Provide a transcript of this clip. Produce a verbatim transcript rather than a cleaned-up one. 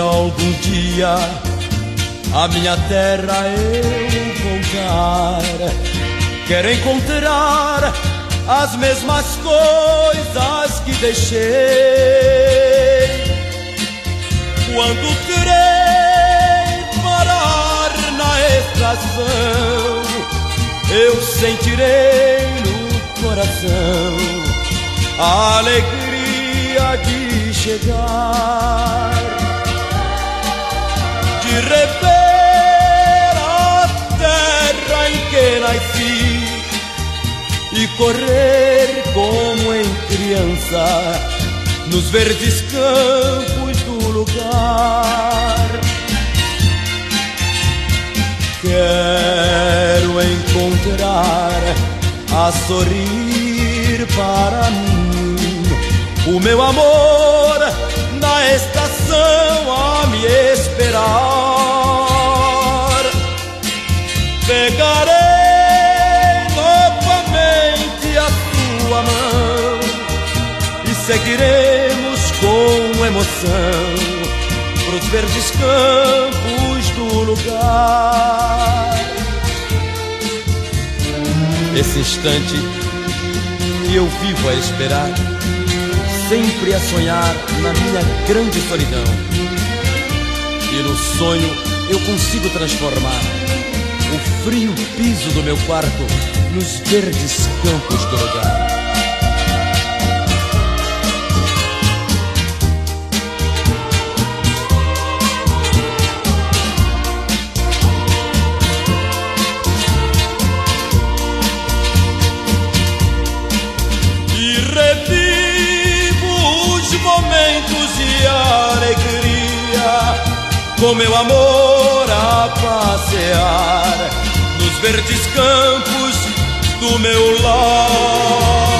algum dia a minha terra eu voltar, quero encontrar as mesmas coisas que deixei. Quando terei parar na estação, eu sentirei no coração a alegria de chegar, de rever a terra em que nasci e correr como em criança nos verdes campos do lugar. Quero encontrar a sorrir para mim o meu amor na estação a me esperar. Pegarei novamente a tua mão e seguiremos com emoção pros verdes campos do lugar. Esse instante eu vivo a esperar, sempre a sonhar na minha grande solidão. E no sonho eu consigo transformar o frio piso do meu quarto nos verdes campos do lugar. Com meu amor a passear nos verdes campos do meu lar.